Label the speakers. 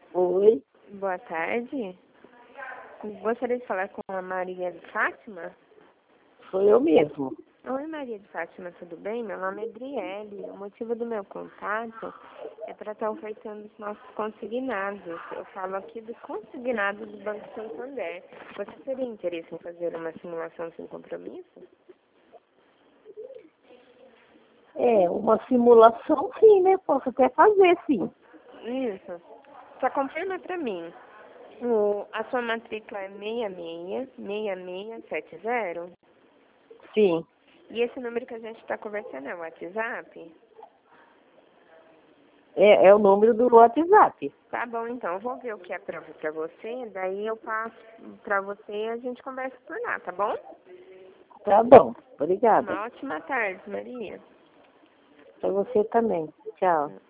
Speaker 1: Oi,
Speaker 2: Boa tarde. Gostaria de falar com a Maria de Fátima?
Speaker 1: sou eu mesmo.
Speaker 2: Oi, Maria de Fátima, tudo bem? Meu nome é Adriele. O motivo do meu contato é para estar ofertando os nossos consignados. Eu falo aqui do consignado do Banco Santander. Você teria interesse em fazer uma simulação sem compromisso?
Speaker 1: Uma simulação sim, né? Posso até fazer sim.
Speaker 2: Isso. Só confirma para mim. A sua matrícula é 666670?
Speaker 1: Sim.
Speaker 2: E esse número que a gente está conversando é o WhatsApp?
Speaker 1: É o número do WhatsApp.
Speaker 2: Tá bom, então. Eu vou ver o que é prova pra você, daí eu passo pra você e a gente conversa por lá, tá bom?
Speaker 1: Tá bom. Obrigada.
Speaker 2: Uma ótima tarde, Maria.
Speaker 1: Para você também. Tchau.